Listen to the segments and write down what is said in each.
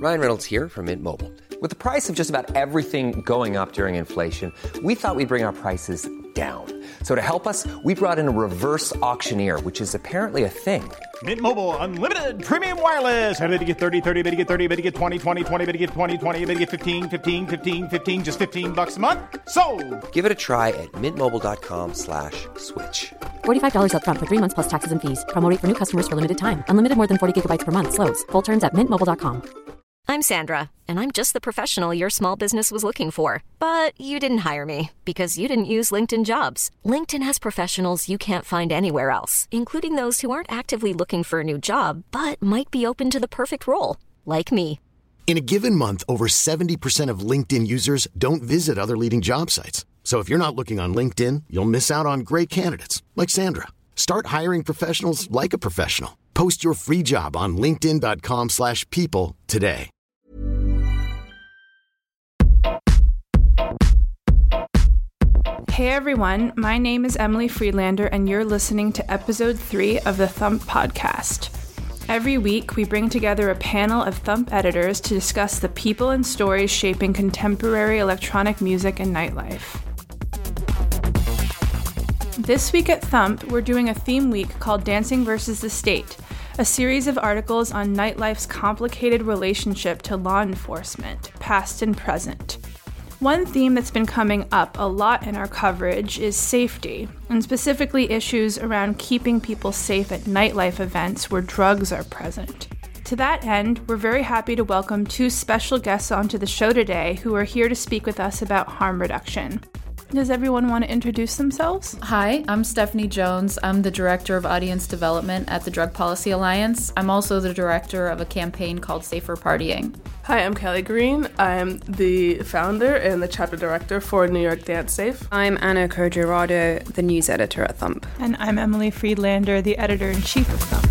Ryan Reynolds here from Mint Mobile. With the price of just about everything going up during inflation, we thought we'd bring our prices down. So to help us, we brought in a reverse auctioneer, which is apparently a thing. Mint Mobile Unlimited Premium Wireless. How to get 30, 30, bit to get 30, bit to get 20, 20, 20, bit to get 20, 20, bit to get 15, 15, 15, 15, just $15 a month? Sold! Give it a try at mintmobile.com/switch. $45 up front for 3 months plus taxes and fees. Promo rate for new customers for limited time. Unlimited more than 40 gigabytes per month. Slows full terms at mintmobile.com. I'm Sandra, and I'm just the professional your small business was looking for. But you didn't hire me because you didn't use LinkedIn Jobs. LinkedIn has professionals you can't find anywhere else, including those who aren't actively looking for a new job, but might be open to the perfect role, like me. In a given month, over 70% of LinkedIn users don't visit other leading job sites. So if you're not looking on LinkedIn, you'll miss out on great candidates like Sandra. Start hiring professionals like a professional. Post your free job on linkedin.com/people today. Hey everyone, my name is Emily Friedlander and you're listening to episode 3 of the Thump podcast. Every week, we bring together a panel of Thump editors to discuss the people and stories shaping contemporary electronic music and nightlife. This week at Thump, we're doing a theme week called Dancing versus the State, a series of articles on nightlife's complicated relationship to law enforcement, past and present. One theme that's been coming up a lot in our coverage is safety, and specifically issues around keeping people safe at nightlife events where drugs are present. To that end, we're very happy to welcome 2 special guests onto the show today who are here to speak with us about harm reduction. Does everyone want to introduce themselves? Hi, I'm Stephanie Jones. I'm the Director of Audience Development at the Drug Policy Alliance. I'm also the director of a campaign called Safer Partying. Hi, I'm Kelly Green. I'm the founder and the chapter director for New York Dance Safe. I'm Anna Cojurado, the news editor at Thump. And I'm Emily Friedlander, the editor-in-chief of Thump.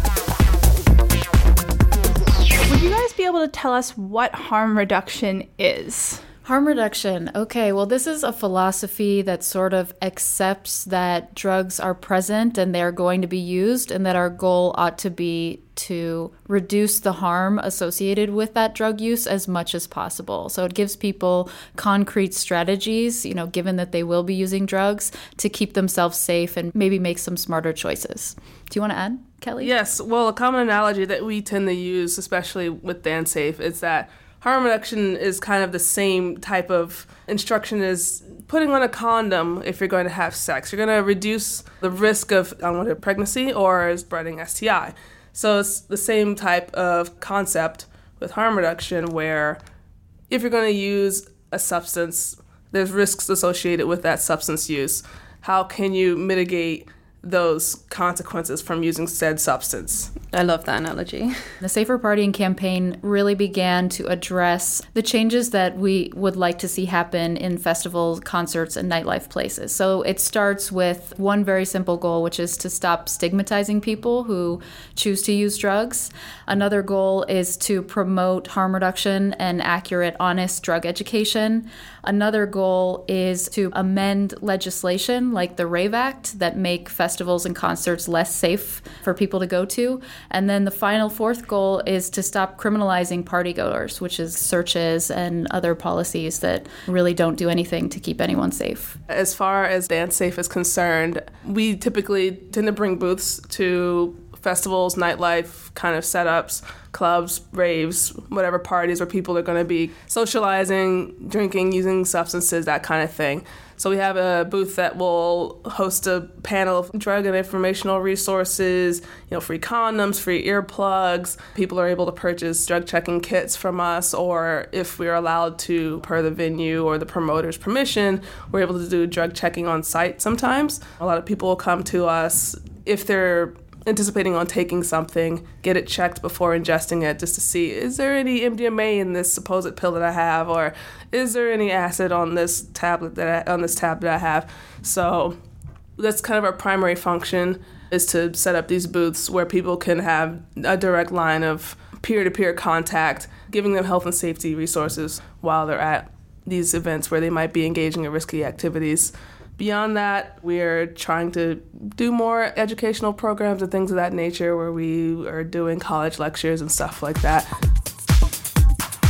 Would you guys be able to tell us what harm reduction is? Harm reduction. Okay, well, this is a philosophy that sort of accepts that drugs are present and they're going to be used, and that our goal ought to be to reduce the harm associated with that drug use as much as possible. So it gives people concrete strategies, given that they will be using drugs, to keep themselves safe and maybe make some smarter choices. Do you want to add, Kelly? Yes. Well, a common analogy that we tend to use, especially with Dance Safe, is that harm reduction is kind of the same type of instruction as putting on a condom if you're going to have sex. You're going to reduce the risk of unwanted pregnancy or spreading STI. So it's the same type of concept with harm reduction, where if you're going to use a substance, there's risks associated with that substance use. How can you mitigate those consequences from using said substance? I love that analogy. The Safer Partying campaign really began to address the changes that we would like to see happen in festivals, concerts, and nightlife places. So it starts with one very simple goal, which is to stop stigmatizing people who choose to use drugs. Another goal is to promote harm reduction and accurate, honest drug education. Another goal is to amend legislation like the RAVE Act that make festivals and concerts less safe for people to go to. And then the final 4th goal is to stop criminalizing partygoers, which is searches and other policies that really don't do anything to keep anyone safe. As far as Dance Safe is concerned, we typically tend to bring booths to festivals, nightlife kind of setups, clubs, raves, whatever parties where people are going to be socializing, drinking, using substances, that kind of thing. So we have a booth that will host a panel of drug and informational resources, free condoms, free earplugs. People are able to purchase drug checking kits from us, or if we're allowed to, per the venue or the promoter's permission, we're able to do drug checking on site sometimes. A lot of people will come to us if they're anticipating on taking something, get it checked before ingesting it just to see, is there any MDMA in this supposed pill that I have, or is there any acid on this tab that I have? So that's kind of our primary function, is to set up these booths where people can have a direct line of peer-to-peer contact, giving them health and safety resources while they're at these events where they might be engaging in risky activities. Beyond that, we're trying to do more educational programs and things of that nature, where we are doing college lectures and stuff like that.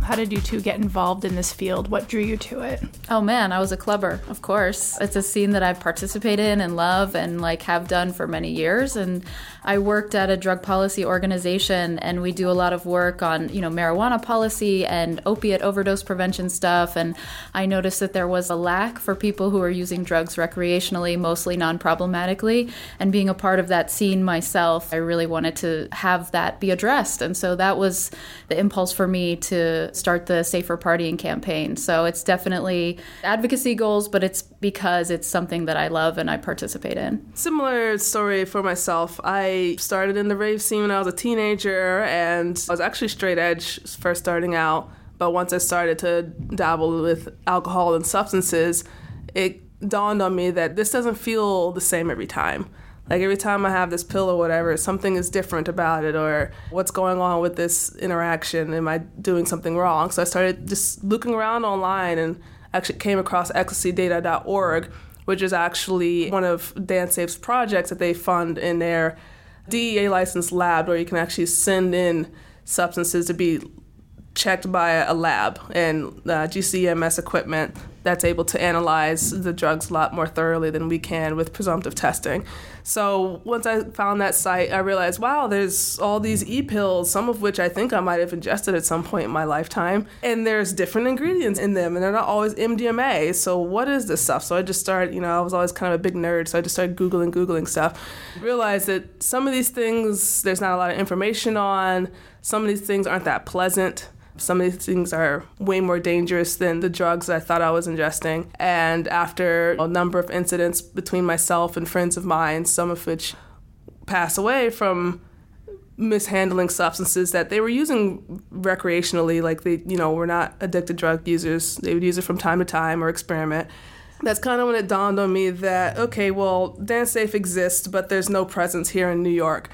How did you two get involved in this field? What drew you to it? Oh man, I was a clubber, of course. It's a scene that I've participated in and love and have done for many years. And I worked at a drug policy organization, and we do a lot of work on, marijuana policy and opiate overdose prevention stuff. And I noticed that there was a lack for people who are using drugs recreationally, mostly non-problematically. And being a part of that scene myself, I really wanted to have that be addressed. And so that was the impulse for me to start the Safer Partying campaign. So it's definitely advocacy goals, but it's because it's something that I love and I participate in. Similar story for myself. I started in the rave scene when I was a teenager, and I was actually straight edge first starting out. But once I started to dabble with alcohol and substances, it dawned on me that this doesn't feel the same every time. Every time I have this pill or whatever, something is different about it, or what's going on with this interaction? Am I doing something wrong? So I started just looking around online and actually came across ecstasydata.org, which is actually one of DanceSafe's projects that they fund in their DEA licensed lab, where you can actually send in substances to be checked by a lab and GCMS equipment that's able to analyze the drugs a lot more thoroughly than we can with presumptive testing. So once I found that site, I realized, wow, there's all these e-pills, some of which I think I might have ingested at some point in my lifetime, and there's different ingredients in them, and they're not always MDMA. So what is this stuff? So I just started, I was always kind of a big nerd, so I just started Googling stuff. Realized that some of these things, there's not a lot of information on. Some of these things aren't that pleasant. Some of these things are way more dangerous than the drugs that I thought I was ingesting. And after a number of incidents between myself and friends of mine, some of which passed away from mishandling substances that they were using recreationally, they, were not addicted drug users. They would use it from time to time or experiment. That's kind of when it dawned on me that, okay, well, DanceSafe exists, but there's no presence here in New York.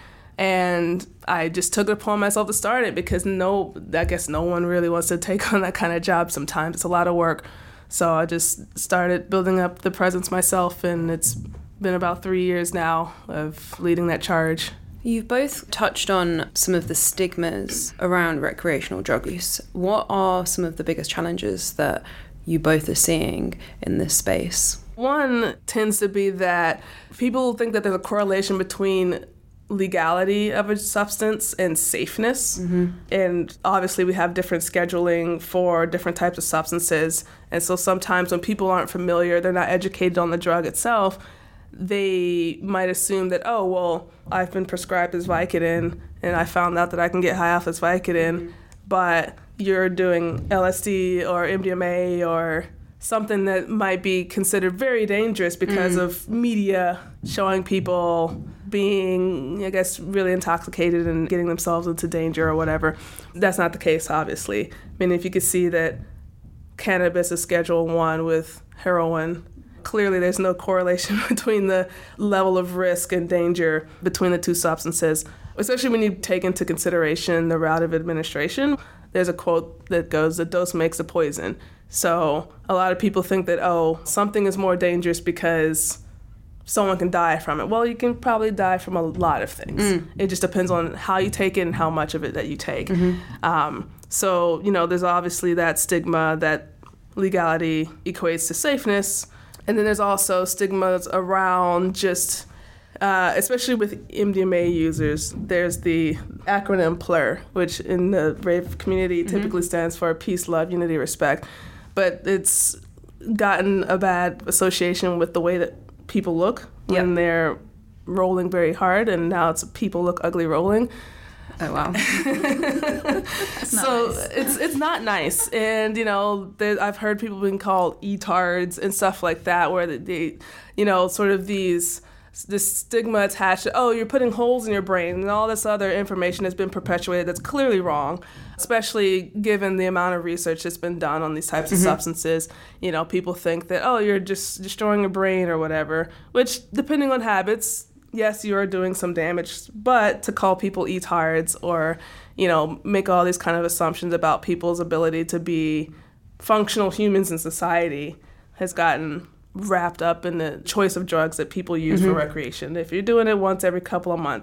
And I just took it upon myself to start it because I guess no one really wants to take on that kind of job sometimes. It's a lot of work. So I just started building up the presence myself, and it's been about 3 years now of leading that charge. You've both touched on some of the stigmas around recreational drug use. What are some of the biggest challenges that you both are seeing in this space? One tends to be that people think that there's a correlation between legality of a substance and safeness. Mm-hmm. And obviously we have different scheduling for different types of substances. And so sometimes when people aren't familiar, they're not educated on the drug itself, they might assume that, oh, well, I've been prescribed this Vicodin and I found out that I can get high off this Vicodin, but you're doing LSD or MDMA or something that might be considered very dangerous because of media showing people being, I guess, really intoxicated and getting themselves into danger or whatever. That's not the case, obviously. I mean, if you could see that cannabis is Schedule 1 with heroin, clearly there's no correlation between the level of risk and danger between the two substances, especially when you take into consideration the route of administration. There's a quote that goes, "The dose makes the poison." So a lot of people think that, oh, something is more dangerous because someone can die from it. Well, you can probably die from a lot of things. It just depends on how you take it and how much of it that you take. So, there's obviously that stigma that legality equates to safeness. And then there's also stigmas around just, especially with MDMA users, there's the acronym PLUR, which in the rave community typically stands for peace, love, unity, respect. But it's gotten a bad association with the way that people look when they're rolling very hard, and now it's people look ugly rolling. Oh, wow. So nice. It's not nice. And, I've heard people being called etards and stuff like that, where they sort of this stigma attached to, oh, you're putting holes in your brain, and all this other information has been perpetuated that's clearly wrong, especially given the amount of research that's been done on these types of substances. People think that, oh, you're just destroying your brain or whatever, which, depending on habits, yes, you are doing some damage, but to call people etards or, make all these kind of assumptions about people's ability to be functional humans in society has gotten wrapped up in the choice of drugs that people use for recreation. If you're doing it once every couple of months,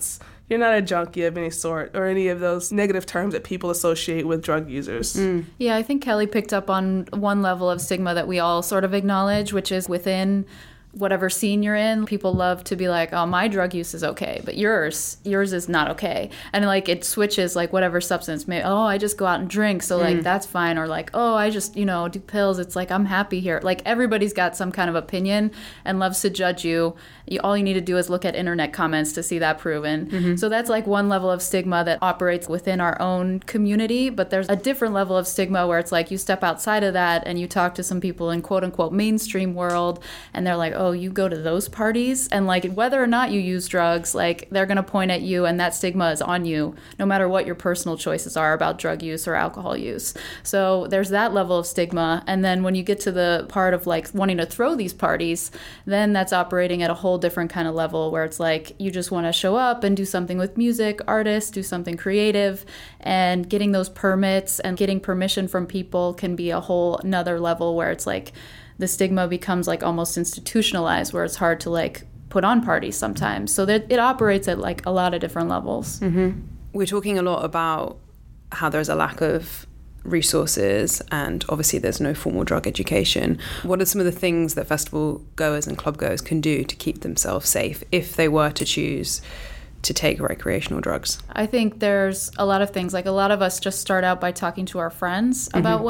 you're not a junkie of any sort, or any of those negative terms that people associate with drug users. Yeah, I think Kelly picked up on one level of stigma that we all sort of acknowledge, which is within whatever scene you're in, people love to be like, oh, my drug use is okay, but yours is not okay. And like it switches, like whatever substance, I just go out and drink, so like that's fine. Or like, oh, I just, do pills, it's like I'm happy here. Like everybody's got some kind of opinion and loves to judge you. All you need to do is look at internet comments to see that proven. So that's like one level of stigma that operates within our own community, but there's a different level of stigma where it's like you step outside of that and you talk to some people in quote unquote mainstream world, and they're like, oh, you go to those parties, and like whether or not you use drugs, like they're gonna point at you, and that stigma is on you no matter what your personal choices are about drug use or alcohol use. So there's that level of stigma. And then when you get to the part of like wanting to throw these parties, then that's operating at a whole different kind of level where it's like you just want to show up and do something with music, artists, do something creative, and getting those permits and getting permission from people can be a whole another level where it's like the stigma becomes like almost institutionalized, where it's hard to like put on parties sometimes. So that it operates at like a lot of different levels. We're talking a lot about how there's a lack of resources, and obviously there's no formal drug education. What are some of the things that festival goers and club goers can do to keep themselves safe if they were to choose to take recreational drugs? I think there's a lot of things. Like a lot of us just start out by talking to our friends about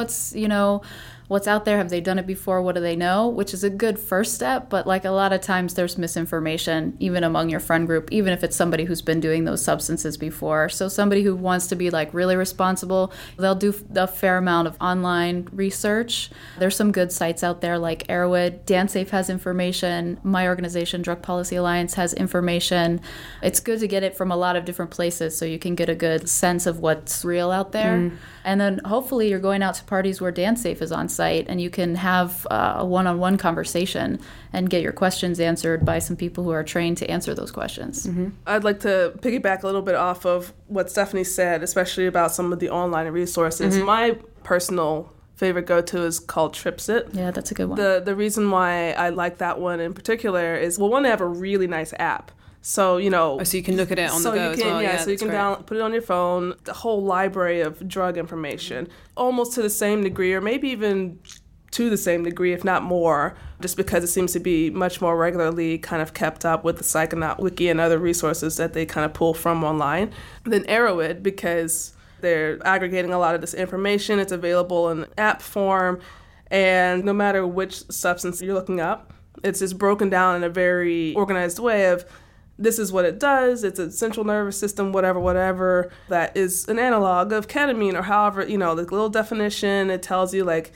what's out there. Have they done it before? What do they know? Which is a good first step, but like a lot of times there's misinformation even among your friend group, even if it's somebody who's been doing those substances before. So somebody who wants to be like really responsible, they'll do a fair amount of online research. There's some good sites out there like Arrowwood. DanceSafe has information. My organization, Drug Policy Alliance, has information. It's good to get it from a lot of different places so you can get a good sense of what's real out there. And then hopefully you're going out to parties where DanceSafe is on site and you can have a one-on-one conversation and get your questions answered by some people who are trained to answer those questions. I'd like to piggyback a little bit off of what Stephanie said, especially about some of the online resources. My personal favorite go-to is called TripSit. Yeah, that's a good one. The reason why I like that one in particular is, well, one, they have a really nice app. So, so you can look at it on the go as well. So you can put it on your phone, the whole library of drug information, almost to the same degree, or maybe even to the same degree, if not more, just because it seems to be much more regularly kind of kept up with the Psychonaut Wiki and other resources that they kind of pull from online, than Arrowwood, because they're aggregating a lot of this information. It's available in app form, and no matter which substance you're looking up, it's just broken down in a very organized way of, this is what it does, it's a central nervous system, whatever, that is an analog of ketamine, or however, the little definition, it tells you like,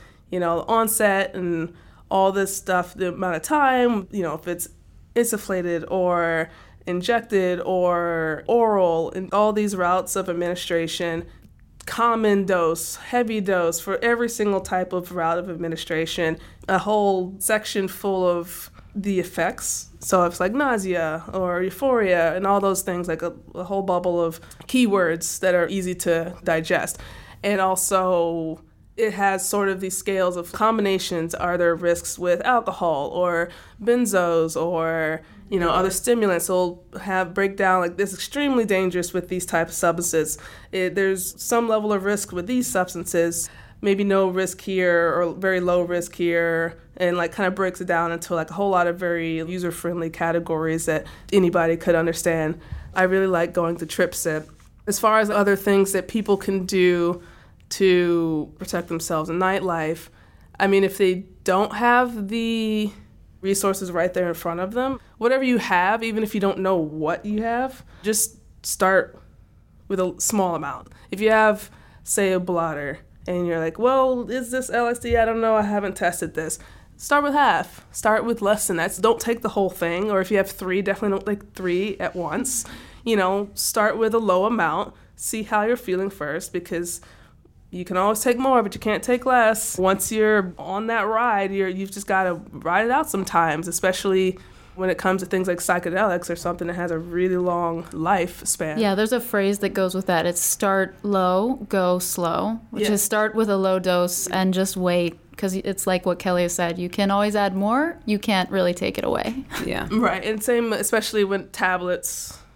onset and all this stuff, the amount of time, if it's insufflated or injected or oral, and all these routes of administration, common dose, heavy dose for every single type of route of administration, a whole section full of the effects. So it's like nausea or euphoria and all those things, like a whole bubble of keywords that are easy to digest. And also it has sort of these scales of combinations. Are there risks with alcohol or benzos or other stimulants? So it'll have breakdown like this, extremely dangerous with these types of substances. There's some level of risk with these substances, maybe no risk here or very low risk here, and like kind of breaks it down into like a whole lot of very user-friendly categories that anybody could understand. I really like going to TripSit. As far as other things that people can do to protect themselves in nightlife, I mean, if they don't have the resources right there in front of them, whatever you have, even if you don't know what you have, just start with a small amount. If you have, say, a blotter, and you're like, well, is this LSD? I don't know. I haven't tested this. Start with half. Start with less than that. Don't take the whole thing. Or if you have 3, definitely don't take 3 at once. Start with a low amount. See how you're feeling first, because you can always take more, but you can't take less. Once you're on that ride, you've just got to ride it out sometimes, especially when it comes to things like psychedelics or something that has a really long lifespan. Yeah, there's a phrase that goes with that. It's start low, go slow, which is start with a low dose and just wait, because it's like what Kelly has said. You can always add more. You can't really take it away. Yeah. Right, and same especially with tablets.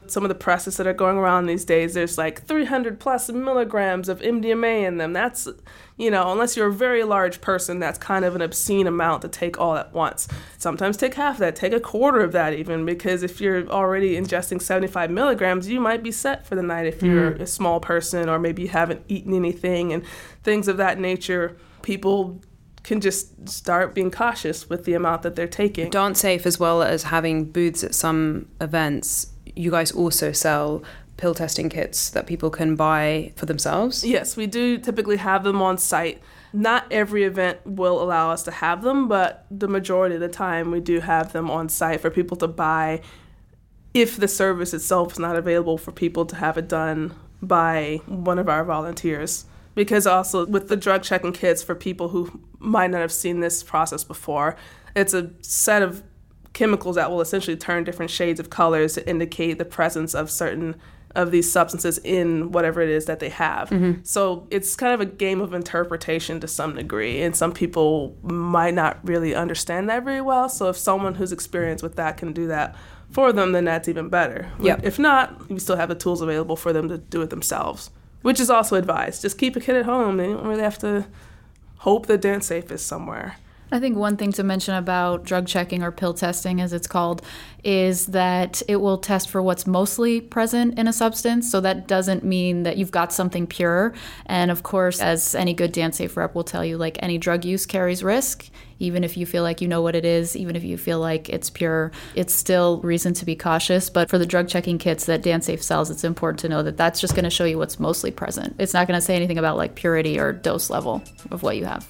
Some of the presses that are going around these days, there's like 300 plus milligrams of MDMA in them. That's, unless you're a very large person, that's kind of an obscene amount to take all at once. Sometimes take half of that, take a quarter of that even, because if you're already ingesting 75 milligrams, you might be set for the night if you're a small person, or maybe you haven't eaten anything and things of that nature. People can just start being cautious with the amount that they're taking. Dance Safe, as well as having booths at some events, you guys also sell pill testing kits that people can buy for themselves? Yes, we do typically have them on site. Not every event will allow us to have them, but the majority of the time we do have them on site for people to buy if the service itself is not available for people to have it done by one of our volunteers. Because also with the drug checking kits, for people who might not have seen this process before, it's a set of chemicals that will essentially turn different shades of colors to indicate the presence of certain of these substances in whatever it is that they have. Mm-hmm. So it's kind of a game of interpretation to some degree, and some people might not really understand that very well. So if someone who's experienced with that can do that for them, then that's even better. Yep. If not, you still have the tools available for them to do it themselves, which is also advised. Just keep a kit at home. They don't really have to hope that Dance Safe is somewhere. I think one thing to mention about drug checking, or pill testing as it's called, is that it will test for what's mostly present in a substance. So that doesn't mean that you've got something pure. And of course, as any good Dance Safe rep will tell you, like, any drug use carries risk. Even if you feel like you know what it is, even if you feel like it's pure, it's still reason to be cautious. But for the drug checking kits that Dance Safe sells, it's important to know that that's just going to show you what's mostly present. It's not going to say anything about like purity or dose level of what you have.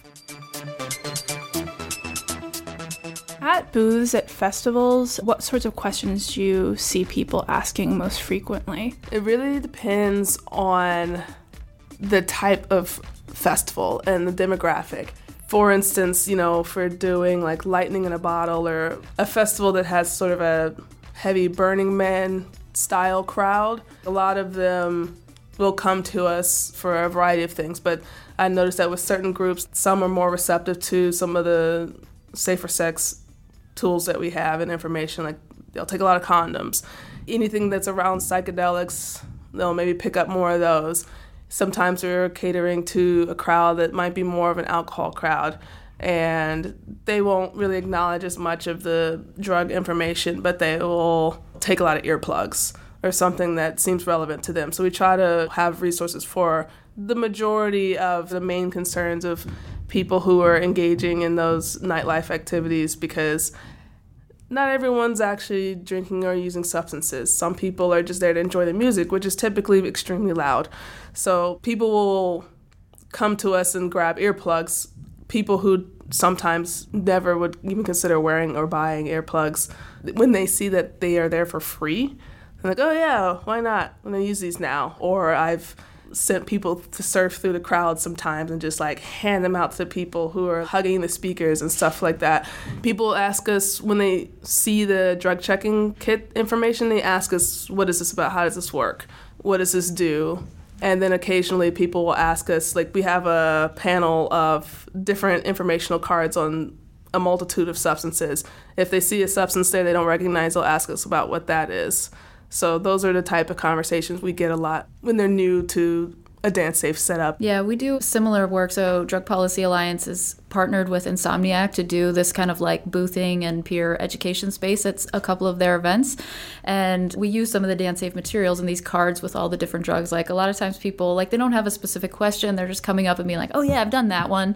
At booths at festivals, what sorts of questions do you see people asking most frequently? It really depends on the type of festival and the demographic. For instance, if we're doing like Lightning in a Bottle, or a festival that has sort of a heavy Burning Man style crowd, a lot of them will come to us for a variety of things. But I noticed that with certain groups, some are more receptive to some of the safer sex tools that we have and information. Like, they'll take a lot of condoms. Anything that's around psychedelics, they'll maybe pick up more of those. Sometimes we're catering to a crowd that might be more of an alcohol crowd, and they won't really acknowledge as much of the drug information, but they will take a lot of earplugs or something that seems relevant to them. So we try to have resources for the majority of the main concerns of people who are engaging in those nightlife activities, because not everyone's actually drinking or using substances. Some people are just there to enjoy the music, which is typically extremely loud. So people will come to us and grab earplugs. People who sometimes never would even consider wearing or buying earplugs, when they see that they are there for free, they're like, oh yeah, why not? I'm gonna use these now. Or I've sent people to surf through the crowd sometimes and just like hand them out to people who are hugging the speakers and stuff like that. People ask us, when they see the drug checking kit information, they ask us, what is this about? How does this work? What does this do? And then occasionally people will ask us, like, we have a panel of different informational cards on a multitude of substances. If they see a substance there they don't recognize, they'll ask us about what that is. So those are the type of conversations we get a lot when they're new to a Dance Safe setup. Yeah, we do similar work. So Drug Policy Alliance is partnered with Insomniac to do this kind of like boothing and peer education space at a couple of their events. And we use some of the Dance Safe materials and these cards with all the different drugs. Like, a lot of times people, like, they don't have a specific question. They're just coming up and being like, oh yeah, I've done that one,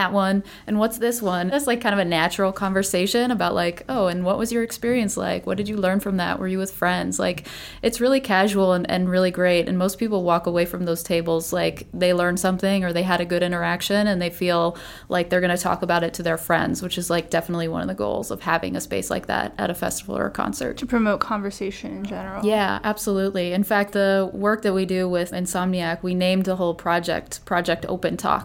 and what's this one? That's like kind of a natural conversation about like, oh, and what was your experience like? What did you learn from that? Were you with friends? Like, it's really casual and really great. And most people walk away from those tables like they learned something, or they had a good interaction, and they feel like they're going to talk about it to their friends, which is like definitely one of the goals of having a space like that at a festival or a concert. To promote conversation in general. Yeah, absolutely. In fact, the work that we do with Insomniac, we named the whole project Open Talk.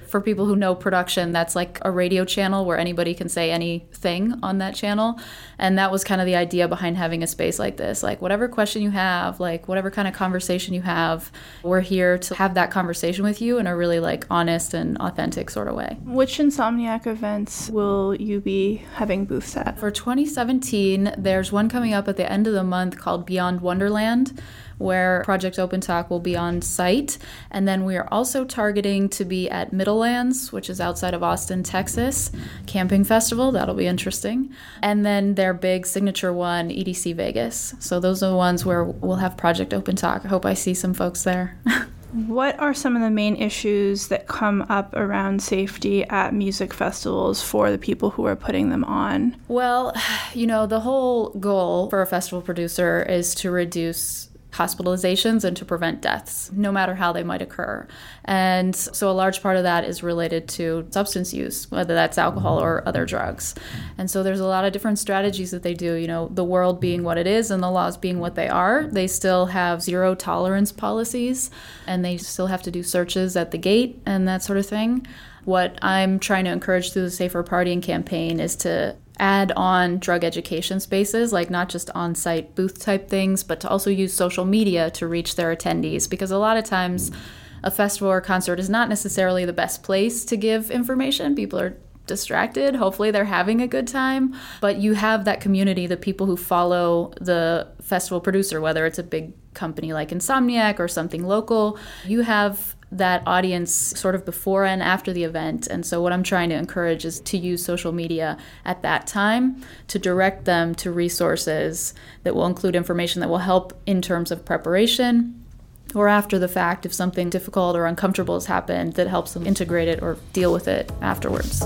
For people who know production, that's like a radio channel where anybody can say anything on that channel. And that was kind of the idea behind having a space like this. Like whatever question you have, like whatever kind of conversation you have, we're here to have that conversation with you in a really like honest and authentic sort of way. Which Insomniac events will you be having booths at? For 2017, there's one coming up at the end of the month called Beyond Wonderland, where Project Open Talk will be on site. And then we are also targeting to be at Middlelands, which is outside of Austin, Texas, camping festival. That'll be interesting. And then their big signature one, EDC Vegas. So those are the ones where we'll have Project Open Talk. I hope I see some folks there. What are some of the main issues that come up around safety at music festivals for the people who are putting them on? Well, the whole goal for a festival producer is to reduce hospitalizations and to prevent deaths, no matter how they might occur. And so a large part of that is related to substance use, whether that's alcohol or other drugs. And so there's a lot of different strategies that they do. The world being what it is and the laws being what they are, they still have zero tolerance policies, and they still have to do searches at the gate and that sort of thing. What I'm trying to encourage through the Safer Partying campaign is to add on drug education spaces, like not just on-site booth type things, but to also use social media to reach their attendees. Because a lot of times a festival or concert is not necessarily the best place to give information. People are distracted. Hopefully they're having a good time. But you have that community, the people who follow the festival producer, whether it's a big company like Insomniac or something local. You have that audience sort of before and after the event. And so what I'm trying to encourage is to use social media at that time to direct them to resources that will include information that will help in terms of preparation, or after the fact if something difficult or uncomfortable has happened, that helps them integrate it or deal with it afterwards.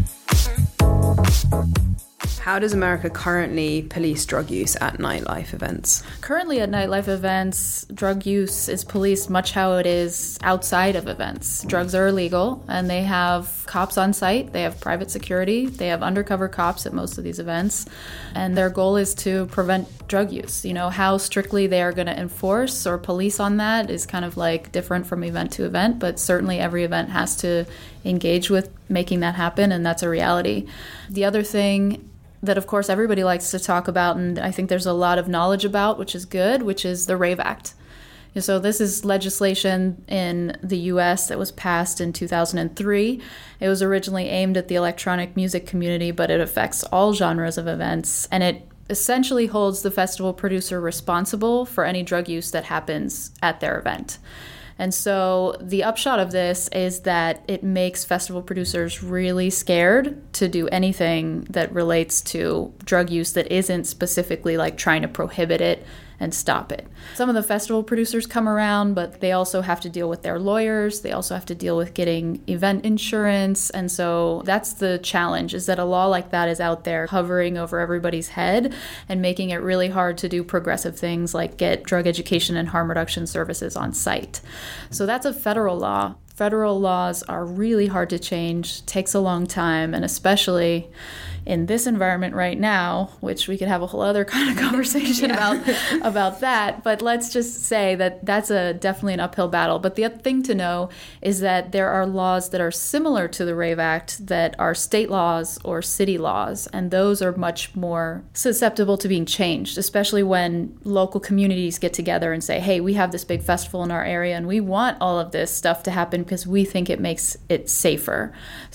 How does America currently police drug use at nightlife events? Currently at nightlife events, drug use is policed much how it is outside of events. Drugs are illegal, and they have cops on site, they have private security, they have undercover cops at most of these events, and their goal is to prevent drug use. How strictly they are going to enforce or police on that is kind of like different from event to event, but certainly every event has to engage with making that happen, and that's a reality. The other thing that, of course, everybody likes to talk about, and I think there's a lot of knowledge about, which is good, which is the RAVE Act. So this is legislation in the U.S. that was passed in 2003. It was originally aimed at the electronic music community, but it affects all genres of events, and it essentially holds the festival producer responsible for any drug use that happens at their event. And so the upshot of this is that it makes festival producers really scared to do anything that relates to drug use that isn't specifically like trying to prohibit it and stop it. Some of the festival producers come around, but they also have to deal with their lawyers. They also have to deal with getting event insurance. And so that's the challenge, is that a law like that is out there hovering over everybody's head and making it really hard to do progressive things like get drug education and harm reduction services on site. So that's a federal law. Federal laws are really hard to change, takes a long time, and especially in this environment right now, which we could have a whole other kind of conversation about that. But let's just say that that's definitely an uphill battle. But the other thing to know is that there are laws that are similar to the RAVE Act that are state laws or city laws, and those are much more susceptible to being changed, especially when local communities get together and say, hey, we have this big festival in our area and we want all of this stuff to happen because we think it makes it safer.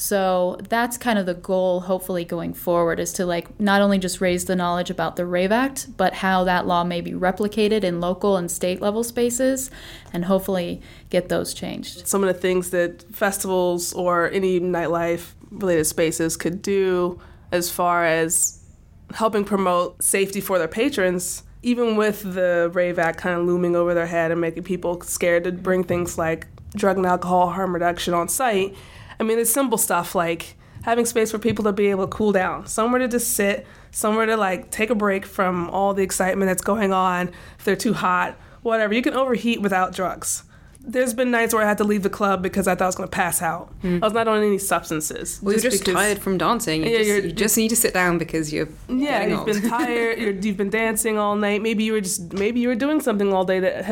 So that's kind of the goal, hopefully, going forward, is to not only just raise the knowledge about the RAVE Act, but how that law may be replicated in local and state level spaces, and hopefully get those changed. Some of the things that festivals or any nightlife related spaces could do as far as helping promote safety for their patrons, even with the RAVE Act kind of looming over their head and making people scared to bring things like drug and alcohol harm reduction on site. I mean, it's simple stuff like having space for people to be able to cool down, somewhere to just sit, somewhere to take a break from all the excitement that's going on. If they're too hot, whatever. You can overheat without drugs. There's been nights where I had to leave the club because I thought I was going to pass out. I was not on any substances. Well, you're just tired from dancing. You just need to sit down because you're getting old. Been tired. You've been dancing all night. Maybe you were doing something all day that had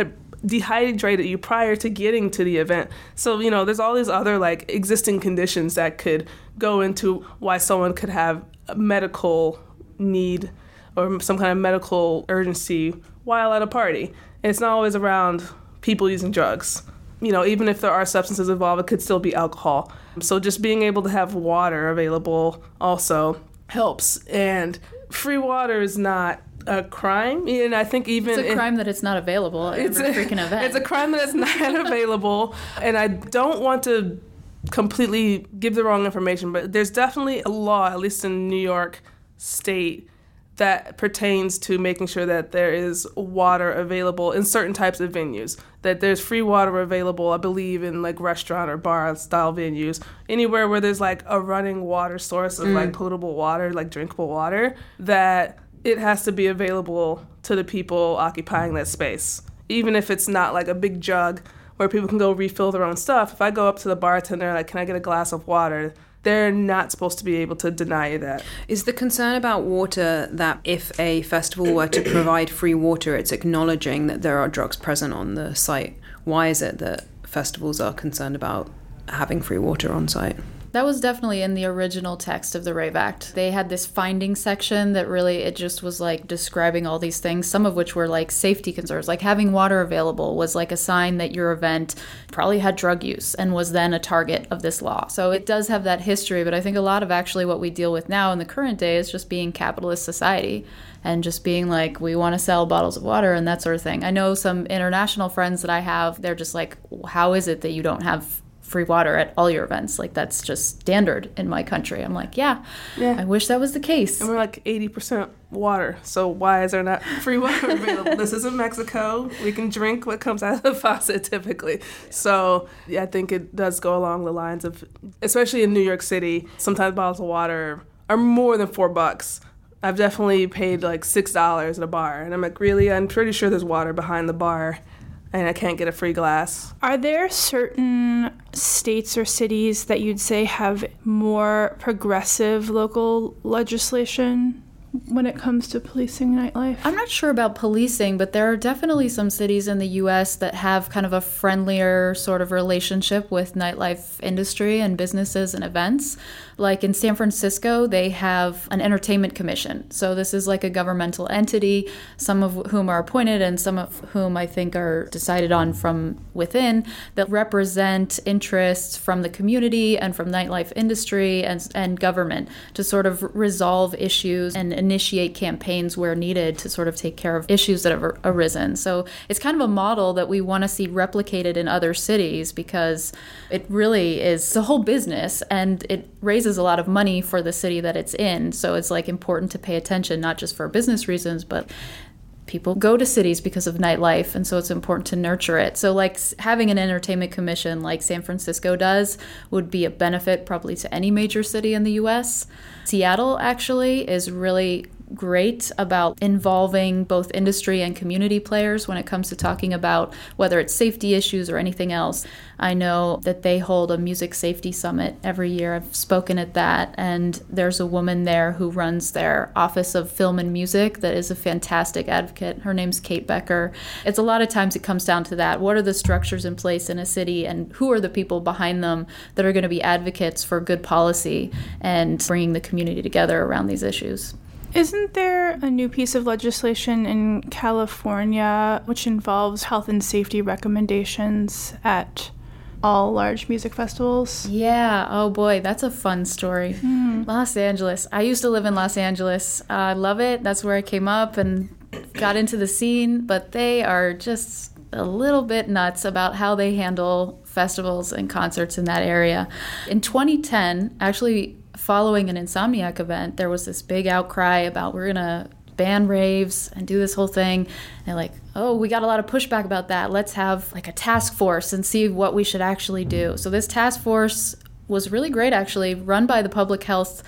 dehydrated you prior to getting to the event. So, there's all these other like existing conditions that could go into why someone could have a medical need or some kind of medical urgency while at a party. And it's not always around people using drugs. Even if there are substances involved, it could still be alcohol. So just being able to have water available also helps. And free water is not a crime, and I think even it's a crime that it's not available at every freaking event. It's a crime that it's not available, and I don't want to completely give the wrong information, but there's definitely a law, at least in New York State, that pertains to making sure that there is water available in certain types of venues, that there's free water available, I believe, in like restaurant or bar style venues, anywhere where there's like a running water source of like potable water, like drinkable water, that it has to be available to the people occupying that space. Even if it's not like a big jug where people can go refill their own stuff, if I go up to the bartender, like, can I get a glass of water? They're not supposed to be able to deny you that. Is the concern about water that if a festival were to provide free water, it's acknowledging that there are drugs present on the site? Why is it that festivals are concerned about having free water on site? That was definitely in the original text of the Rave Act. They had this finding section that really, it just was like describing all these things, some of which were like safety concerns, like having water available was like a sign that your event probably had drug use and was then a target of this law. So it does have that history, but I think a lot of actually what we deal with now in the current day is just being capitalist society and just being like, we want to sell bottles of water and that sort of thing. I know some international friends that I have, they're just like, how is it that you don't have free water at all your events? Like, that's just standard in my country. I'm like, yeah, I wish that was the case. And we're like 80% water, so why is there not free water available? This isn't Mexico. We can drink what comes out of the faucet typically. So yeah, I think it does go along the lines of, especially in New York City, sometimes bottles of water are more than $4. I've definitely paid like $6 at a bar, and I'm like, really? I'm pretty sure there's water behind the bar, and I can't get a free glass. Are there certain states or cities that you'd say have more progressive local legislation when it comes to policing nightlife? I'm not sure about policing, but there are definitely some cities in the U.S. that have kind of a friendlier sort of relationship with nightlife industry and businesses and events. Like in San Francisco, they have an entertainment commission. So this is like a governmental entity, some of whom are appointed and some of whom I think are decided on from within, that represent interests from the community and from nightlife industry and government to sort of resolve issues and initiate campaigns where needed to sort of take care of issues that have arisen. So it's kind of a model that we want to see replicated in other cities because it really is the whole business and it raises a lot of money for the city that it's in. So it's like important to pay attention, not just for business reasons, but people go to cities because of nightlife, and so it's important to nurture it. So like having an entertainment commission like San Francisco does would be a benefit probably to any major city in the U.S. Seattle actually is really great about involving both industry and community players when it comes to talking about whether it's safety issues or anything else. I know that they hold a music safety summit every year. I've spoken at that, and there's a woman there who runs their Office of Film and Music that is a fantastic advocate. Her name's Kate Becker. It's a lot of times it comes down to that. What are the structures in place in a city, and who are the people behind them that are going to be advocates for good policy and bringing the community together around these issues? Isn't there a new piece of legislation in California which involves health and safety recommendations at all large music festivals? Yeah. Oh boy, that's a fun story. Los Angeles. I used to live in Los Angeles. I love it. That's where I came up and got into the scene, but they are just a little bit nuts about how they handle festivals and concerts in that area. In 2010, actually, following an Insomniac event, there was this big outcry about we're going to ban raves and do this whole thing. And they're like, oh, we got a lot of pushback about that. Let's have like a task force and see what we should actually do. So this task force was really great, actually, run by the public health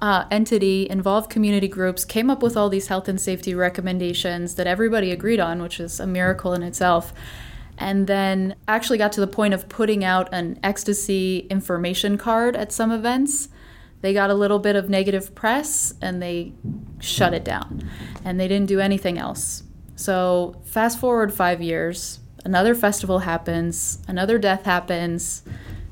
entity, involved community groups, came up with all these health and safety recommendations that everybody agreed on, which is a miracle in itself. And then actually got to the point of putting out an ecstasy information card at some events. They got a little bit of negative press and they shut it down. And they didn't do anything else. So fast forward 5 years, Another festival happens, another death happens,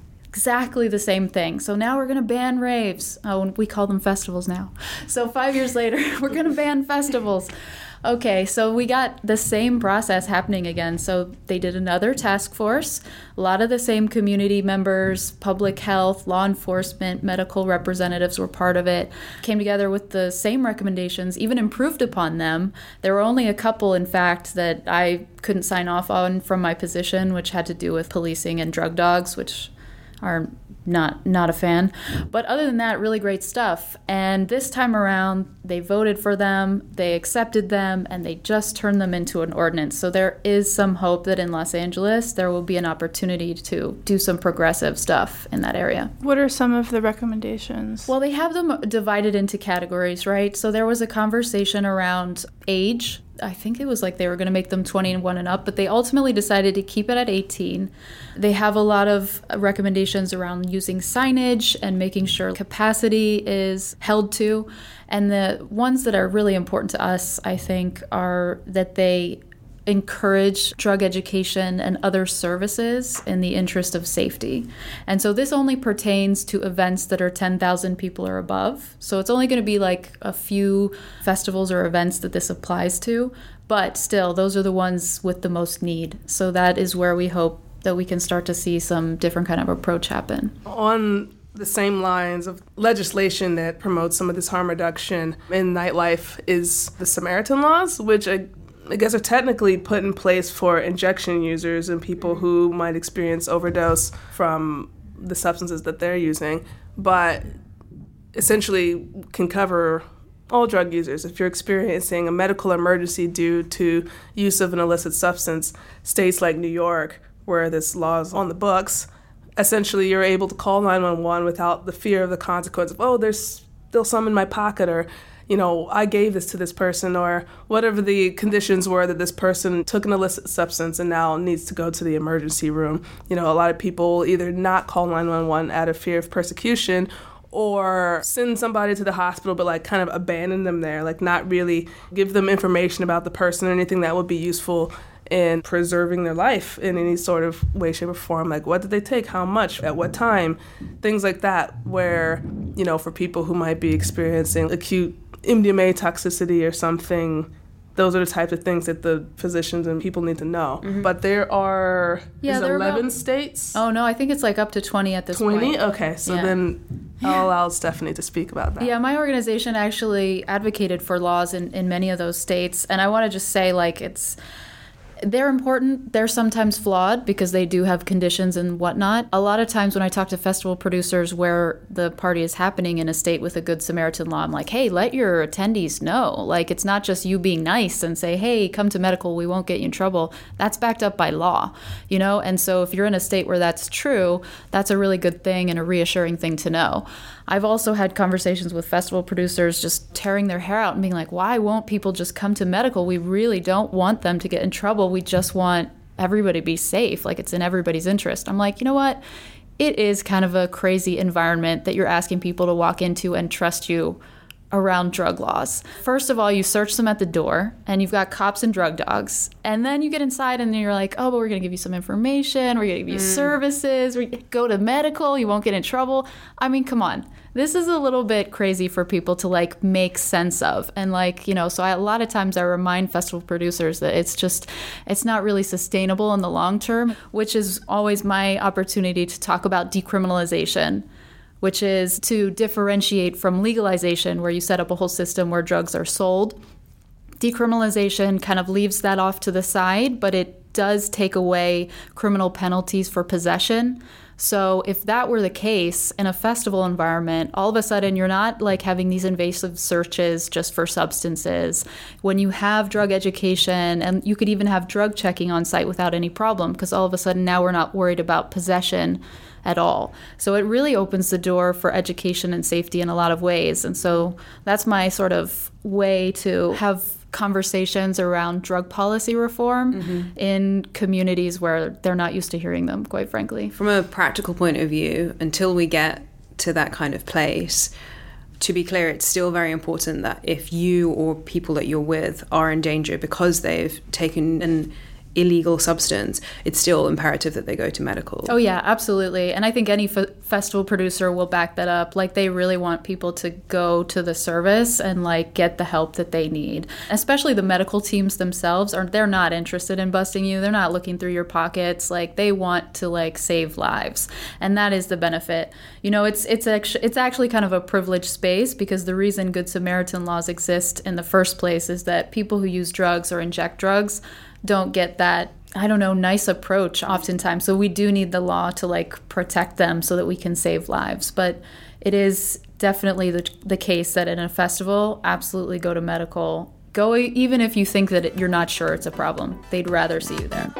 exactly the same thing. So now we're going to ban raves. Oh, we call them festivals now. So 5 years later, we're going to ban festivals. Okay, so we got the same process happening again. So they did another task force. A lot of the same community members, public health, law enforcement, medical representatives were part of it. Came together with the same recommendations, even improved upon them. There were only a couple, in fact, that I couldn't sign off on from my position, which had to do with policing and drug dogs, which are not a fan. But other than that, really great stuff. And this time around, they voted for them, they accepted them, and they just turned them into an ordinance. So there is some hope that in Los Angeles, there will be an opportunity to do some progressive stuff in that area. What are some of the recommendations? Well, they have them divided into categories, right? So there was a conversation around age. I think it was like they were going to make them 21 and up, but they ultimately decided to keep it at 18. They have a lot of recommendations around using signage and making sure capacity is held to. And the ones that are really important to us, I think, are that they encourage drug education and other services in the interest of safety. And so this only pertains to events that are 10,000 people or above. So it's only going to be like a few festivals or events that this applies to. But still, those are the ones with the most need. So that is where we hope that we can start to see some different kind of approach happen. On the same lines of legislation that promotes some of this harm reduction in nightlife is the Samaritan laws, which I guess are technically put in place for injection users and people who might experience overdose from the substances that they're using, but essentially can cover all drug users. If you're experiencing a medical emergency due to use of an illicit substance, states like New York, where this law is on the books, essentially you're able to call 911 without the fear of the consequence of, oh, there's still some in my pocket, or I gave this to this person, or whatever the conditions were that this person took an illicit substance and now needs to go to the emergency room. A lot of people either not call 911 out of fear of persecution or send somebody to the hospital but like kind of abandon them there, like not really give them information about the person or anything that would be useful in preserving their life in any sort of way, shape, or form. Like, what did they take? How much? At what time? Things like that, where, for people who might be experiencing acute MDMA toxicity or something, those are the types of things that the physicians and people need to know. Mm-hmm. But there are 11 states? Oh, no, I think it's like up to 20 at this point. 20? Okay, so then I'll allow Stephanie to speak about that. Yeah, my organization actually advocated for laws in many of those states. And I want to just say, they're important. They're sometimes flawed because they do have conditions and whatnot. A lot of times when I talk to festival producers where the party is happening in a state with a good Samaritan law, I'm like, hey, let your attendees know. Like, it's not just you being nice and say, hey, come to medical, we won't get you in trouble. That's backed up by law, And so if you're in a state where that's true, that's a really good thing and a reassuring thing to know. I've also had conversations with festival producers just tearing their hair out and being like, why won't people just come to medical? We really don't want them to get in trouble. We just want everybody to be safe. Like, it's in everybody's interest. I'm like, you know what? It is kind of a crazy environment that you're asking people to walk into and trust you around drug laws. First of all, you search them at the door and you've got cops and drug dogs. And then you get inside and then you're like, oh, but we're going to give you some information. We're going to give you services. We go to medical. You won't get in trouble. I mean, come on. This is a little bit crazy for people to make sense of. And so a lot of times I remind festival producers that it's not really sustainable in the long term, which is always my opportunity to talk about decriminalization, which is to differentiate from legalization, where you set up a whole system where drugs are sold. Decriminalization kind of leaves that off to the side, but it does take away criminal penalties for possession. So if that were the case in a festival environment, all of a sudden you're not having these invasive searches just for substances. When you have drug education, and you could even have drug checking on site without any problem, because all of a sudden now we're not worried about possession at all. So it really opens the door for education and safety in a lot of ways. And so that's my sort of way to have conversations around drug policy reform in communities where they're not used to hearing them, quite frankly. From a practical point of view, until we get to that kind of place, to be clear, it's still very important that if you or people that you're with are in danger because they've taken an illegal substance, it's still imperative that they go to medical. Oh yeah, absolutely. And I think any festival producer will back that up. Like, they really want people to go to the service and like get the help that they need. Especially the medical teams themselves, they're not interested in busting you. They're not looking through your pockets. Like, they want to like save lives. And that is the benefit. You know, it's actually kind of a privileged space, because the reason Good Samaritan laws exist in the first place is that people who use drugs or inject drugs don't get that, nice approach oftentimes. So we do need the law to like protect them so that we can save lives. But it is definitely the case that in a festival, absolutely go to medical. Go even if you think that you're not sure it's a problem. They'd rather see you there.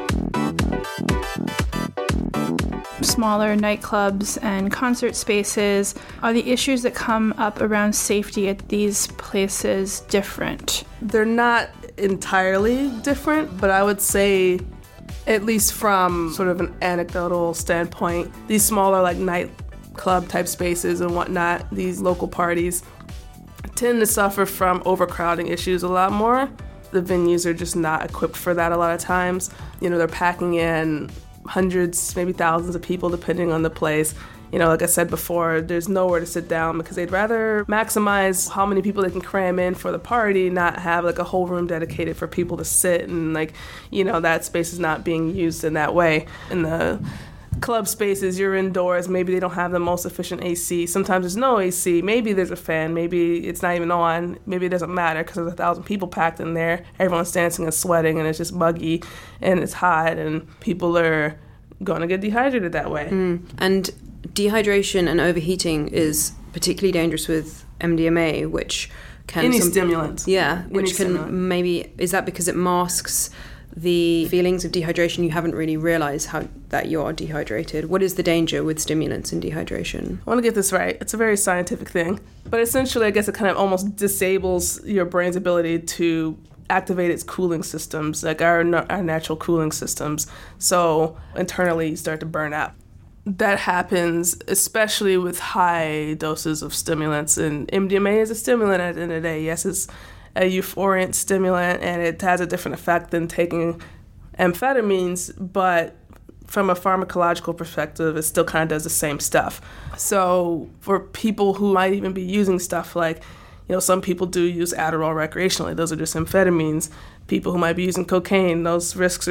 Smaller nightclubs and concert spaces, are the issues that come up around safety at these places different? They're not entirely different, but I would say, at least from sort of an anecdotal standpoint, these smaller like nightclub type spaces and whatnot, these local parties tend to suffer from overcrowding issues a lot more. The venues are just not equipped for that a lot of times. You know, they're packing in hundreds, maybe thousands of people depending on the place. You know, like I said before, there's nowhere to sit down because they'd rather maximize how many people they can cram in for the party, not have like a whole room dedicated for people to sit, and like, you know, that space is not being used in that way. In the club spaces, you're indoors, maybe they don't have the most efficient AC. Sometimes there's no AC, maybe there's a fan, maybe it's not even on, maybe it doesn't matter because there's 1,000 people packed in there, everyone's dancing and sweating and it's just muggy and it's hot and people are going to get dehydrated that way. And dehydration and overheating is particularly dangerous with MDMA, which can... Any stimulants. Yeah, which can maybe... Is that because it masks the feelings of dehydration? You haven't really realized that you're dehydrated. What is the danger with stimulants and dehydration? I want to get this right. It's a very scientific thing. But essentially, I guess it kind of almost disables your brain's ability to activate its cooling systems, like our natural cooling systems. So internally, you start to burn out. That happens especially with high doses of stimulants. And MDMA is a stimulant at the end of the day. Yes, it's a euphoriant stimulant, and it has a different effect than taking amphetamines, but from a pharmacological perspective, it still kind of does the same stuff. So for people who might even be using stuff like, you know, some people do use Adderall recreationally. Those are just amphetamines. People who might be using cocaine, those risks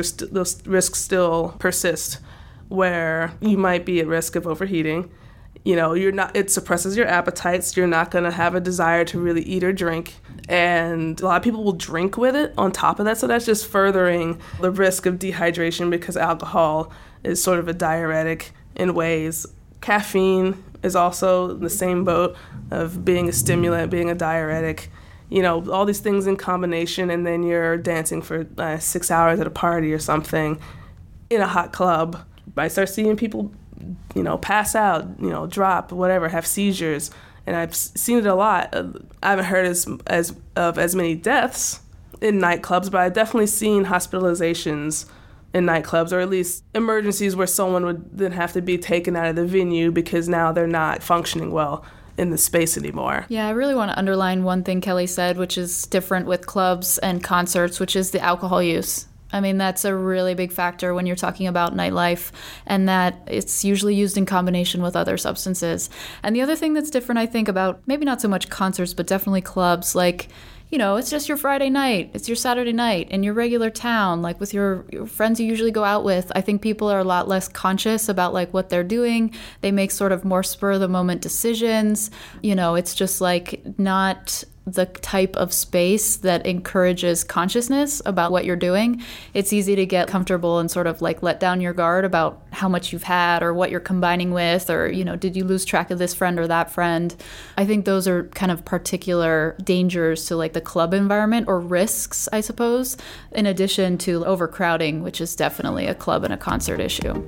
still persist, where you might be at risk of overheating. You know, it suppresses your appetites. You're not going to have a desire to really eat or drink. And a lot of people will drink with it on top of that. So that's just furthering the risk of dehydration, because alcohol is sort of a diuretic in ways. Caffeine is also in the same boat of being a stimulant, being a diuretic. You know, all these things in combination, and then you're dancing for 6 hours at a party or something in a hot club. I start seeing people, you know, pass out, you know, drop, whatever, have seizures. And I've seen it a lot. I haven't heard of as many deaths in nightclubs, but I've definitely seen hospitalizations in nightclubs, or at least emergencies where someone would then have to be taken out of the venue because now they're not functioning well in the space anymore. Yeah, I really want to underline one thing Kelly said, which is different with clubs and concerts, which is the alcohol use. I mean, that's a really big factor when you're talking about nightlife, and that it's usually used in combination with other substances. And the other thing that's different, I think, about maybe not so much concerts, but definitely clubs, like, you know, it's just your Friday night, it's your Saturday night in your regular town, like with your friends you usually go out with. I think people are a lot less conscious about like what they're doing. They make sort of more spur of the moment decisions. You know, it's just like not the type of space that encourages consciousness about what you're doing. It's easy to get comfortable and sort of like let down your guard about how much you've had or what you're combining with, or, you know, did you lose track of this friend or that friend? I think those are kind of particular dangers to like the club environment, or risks, I suppose, in addition to overcrowding, which is definitely a club and a concert issue.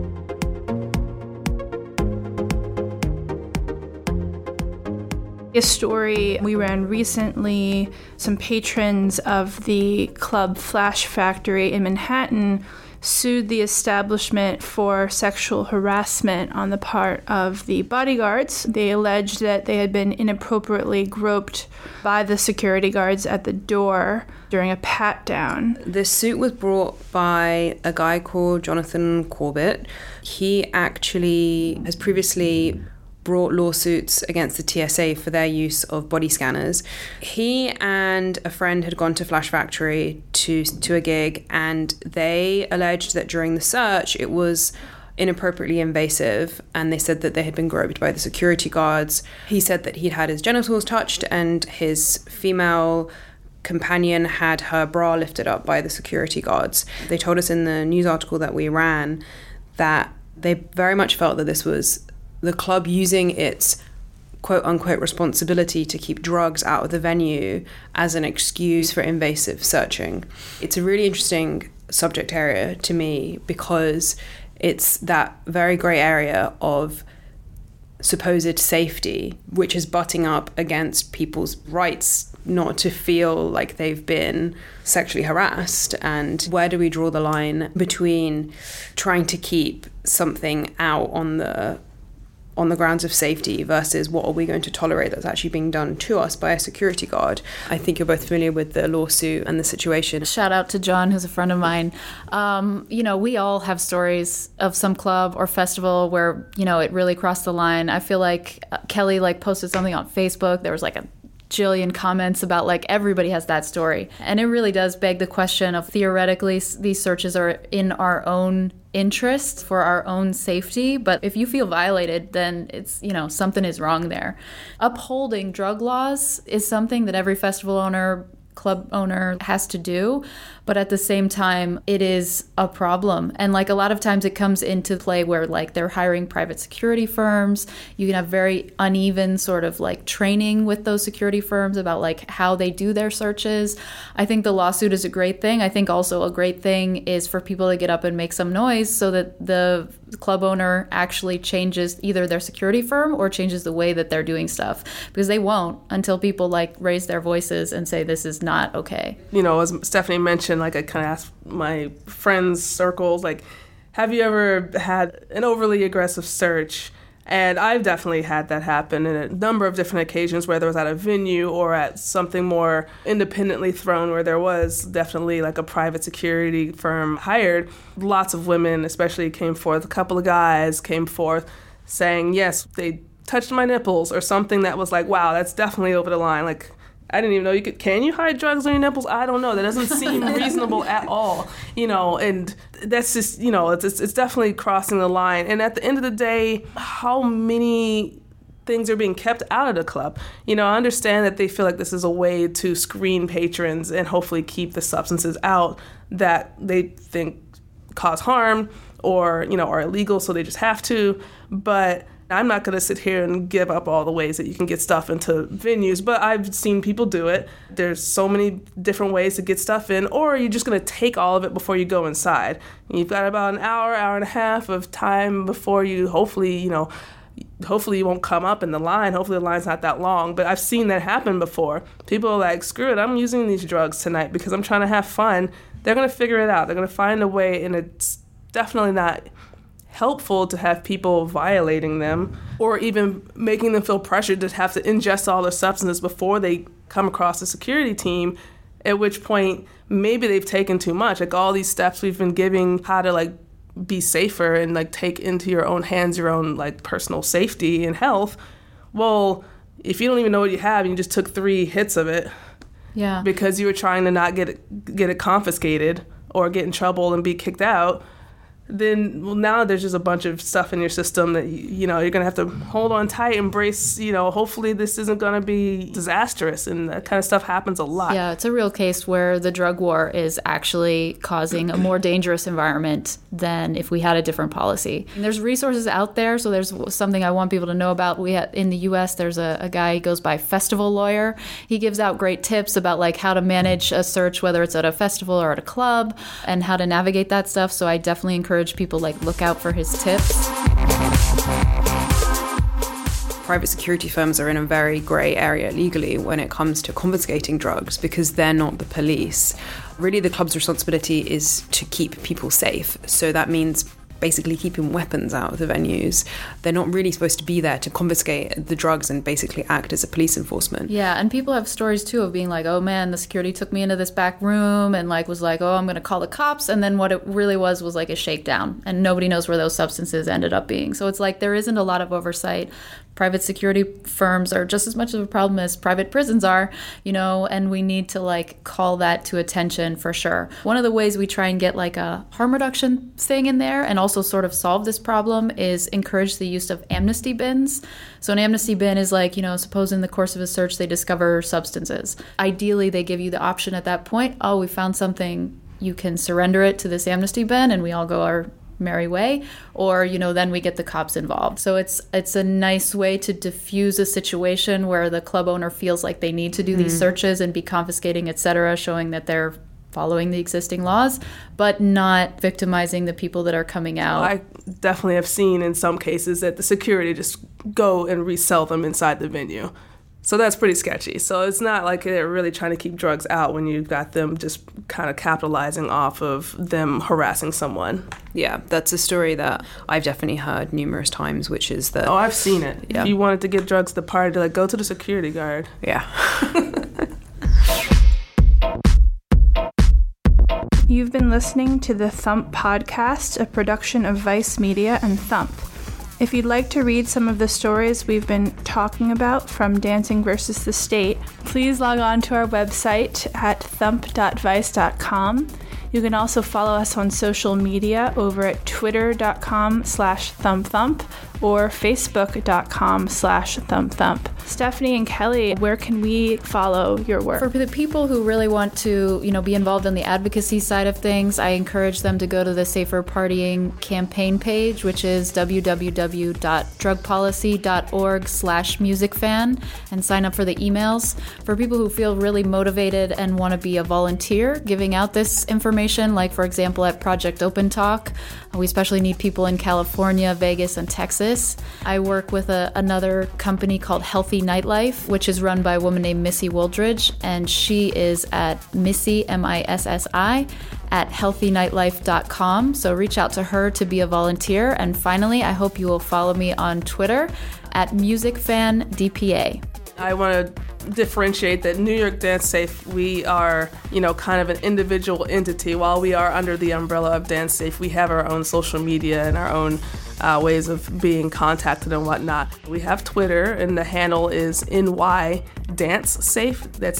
A story we ran recently, some patrons of the club Flash Factory in Manhattan sued the establishment for sexual harassment on the part of the bodyguards. They alleged that they had been inappropriately groped by the security guards at the door during a pat-down. The suit was brought by a guy called Jonathan Corbett. He actually has previously brought lawsuits against the TSA for their use of body scanners. He and a friend had gone to Flash Factory to a gig, and they alleged that during the search it was inappropriately invasive, and they said that they had been groped by the security guards. He said that he'd had his genitals touched, and his female companion had her bra lifted up by the security guards. They told us in the news article that we ran that they very much felt that this was the club using its quote-unquote responsibility to keep drugs out of the venue as an excuse for invasive searching. It's a really interesting subject area to me because it's that very grey area of supposed safety, which is butting up against people's rights not to feel like they've been sexually harassed. And where do we draw the line between trying to keep something out on the grounds of safety versus what are we going to tolerate that's actually being done to us by a security guard? I think you're both familiar with the lawsuit and the situation. Shout out to John, who's a friend of mine. We all have stories of some club or festival where, it really crossed the line. I feel like Kelly posted something on Facebook. There was a jillion comments about everybody has that story. And it really does beg the question of theoretically these searches are in our own interest for our own safety, but if you feel violated, then it's, something is wrong there. Upholding drug laws is something that every festival owner, club owner has to do, but at the same time, it is a problem. And a lot of times it comes into play where they're hiring private security firms. You can have very uneven sort of training with those security firms about how they do their searches. I think the lawsuit is a great thing. I think also a great thing is for people to get up and make some noise so that the club owner actually changes either their security firm or changes the way that they're doing stuff, because they won't until people raise their voices and say this is not okay. As Stephanie mentioned, I kind of asked my friends' circles, have you ever had an overly aggressive search? And I've definitely had that happen in a number of different occasions, whether it was at a venue or at something more independently thrown where there was definitely a private security firm hired. Lots of women especially came forth. A couple of guys came forth saying, yes, they touched my nipples or something that was wow, that's definitely over the line. I didn't even know can you hide drugs on your nipples? I don't know. That doesn't seem reasonable at all, and that's just, it's definitely crossing the line. And at the end of the day, how many things are being kept out of the club? I understand that they feel like this is a way to screen patrons and hopefully keep the substances out that they think cause harm or, are illegal, so they just have to. But I'm not going to sit here and give up all the ways that you can get stuff into venues, but I've seen people do it. There's so many different ways to get stuff in, or you're just going to take all of it before you go inside. And you've got about an hour and a half of time before you hopefully you won't come up in the line. Hopefully the line's not that long, but I've seen that happen before. People are like, screw it, I'm using these drugs tonight because I'm trying to have fun. They're going to figure it out. They're going to find a way, and it's definitely not helpful to have people violating them or even making them feel pressured to have to ingest all their substances before they come across a security team, at which point maybe they've taken too much. All these steps we've been giving how to be safer and take into your own hands your own personal safety and health. Well, if you don't even know what you have and you just took 3 hits of it, because you were trying to not get it confiscated or get in trouble and be kicked out, then now there's just a bunch of stuff in your system that you're going to have to hold on tight, embrace. Hopefully this isn't going to be disastrous, and that kind of stuff happens a lot. Yeah, it's a real case where the drug war is actually causing a more dangerous environment than if we had a different policy. And there's resources out there, so there's something I want people to know about. In the U.S., there's a guy, he goes by Festival Lawyer. He gives out great tips about how to manage a search, whether it's at a festival or at a club, and how to navigate that stuff. So I definitely encourage people look out for his tips. private security firms are in a very grey area legally when it comes to confiscating drugs because they're not the police. Really, the club's responsibility is to keep people safe. So that means basically keeping weapons out of the venues. They're not really supposed to be there to confiscate the drugs and basically act as a police enforcement. Yeah, and people have stories too of being like, oh man, the security took me into this back room and like was like, oh, I'm going to call the cops. And then what it really was like a shakedown, and nobody knows where those substances ended up being. So it's like there isn't a lot of oversight. Private security firms are just as much of a problem as private prisons are, and we need to like call that to attention for sure. One of the ways we try and get like a harm reduction thing in there and also sort of solve this problem is encourage the use of amnesty bins. So an amnesty bin is like, suppose in the course of a search they discover substances. Ideally, they give you the option at that point, oh, we found something, you can surrender it to this amnesty bin and we all go our merry way, or then we get the cops involved. So it's a nice way to diffuse a situation where the club owner feels like they need to do these searches and be confiscating, etc., showing that they're following the existing laws, but not victimizing the people that are coming out. I definitely have seen in some cases that the security just go and resell them inside the venue. So that's pretty sketchy. So it's not like they're really trying to keep drugs out when you've got them just kind of capitalizing off of them harassing someone. Yeah, that's a story that I've definitely heard numerous times, which is that... Oh, I've seen it. Yeah. If you wanted to get drugs to the party, like, go to the security guard. Yeah. You've been listening to the Thump Podcast, a production of Vice Media and Thump. If you'd like to read some of the stories we've been talking about from Dancing versus the State, please log on to our website at thump.vice.com. You can also follow us on social media over at twitter.com/thumpthump or facebook.com/thumpthump. Stephanie and Kelly, where can we follow your work? For the people who really want to, be involved in the advocacy side of things, I encourage them to go to the Safer Partying campaign page, which is www.drugpolicy.org/musicfan, and sign up for the emails. For people who feel really motivated and want to be a volunteer giving out this information, like for example at Project Open Talk, we especially need people in California, Vegas, and Texas. I work with another company called Healthy Nightlife, which is run by a woman named Missy Wooldridge, and she is at Missy, MISSI, at healthynightlife.com. So reach out to her to be a volunteer. And finally, I hope you will follow me on Twitter at MusicFanDPA. I want to differentiate that New York Dance Safe, we are, kind of an individual entity. While we are under the umbrella of Dance Safe, we have our own social media and our own ways of being contacted and whatnot. We have Twitter, and the handle is NY Dance Safe. That's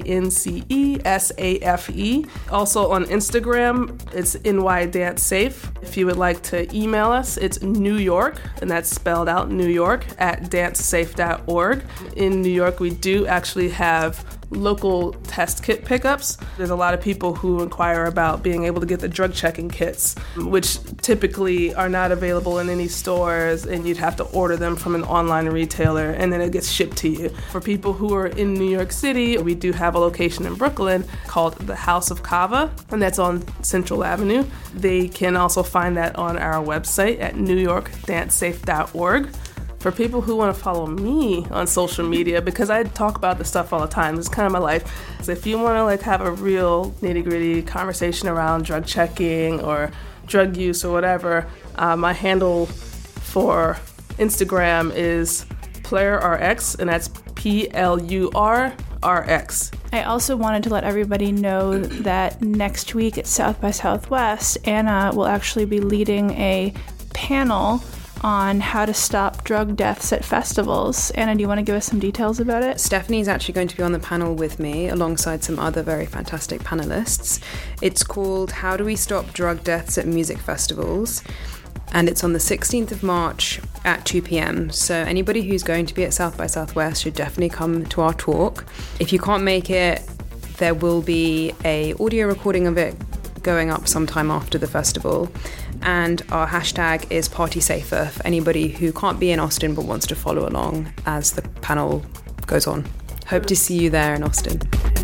DANCESAFE. Also on Instagram, it's NY Dance Safe. If you would like to email us, it's New York, and that's spelled out New York, at dancesafe.org. In New York, we do actually have local test kit pickups. There's a lot of people who inquire about being able to get the drug checking kits, which typically are not available in any stores, and you'd have to order them from an online retailer, and then it gets shipped to you. For people who are in New York City, we do have a location in Brooklyn called the House of Kava, and that's on Central Avenue. They can also find that on our website at newyorkdancesafe.org. For people who want to follow me on social media, because I talk about this stuff all the time, it's kind of my life. So if you want to have a real nitty-gritty conversation around drug checking or drug use or whatever, my handle for Instagram is PlurRx, and that's PLURRX. I also wanted to let everybody know that next week at South by Southwest, Anna will actually be leading a panel on how to stop drug deaths at festivals. Anna, do you want to give us some details about it? Stephanie's actually going to be on the panel with me alongside some other very fantastic panelists. It's called How Do We Stop Drug Deaths at Music Festivals? And it's on the 16th of March at 2 p.m. So anybody who's going to be at South by Southwest should definitely come to our talk. If you can't make it, there will be an audio recording of it going up sometime after the festival. And our hashtag is PartySafer for anybody who can't be in Austin but wants to follow along as the panel goes on. Hope to see you there in Austin.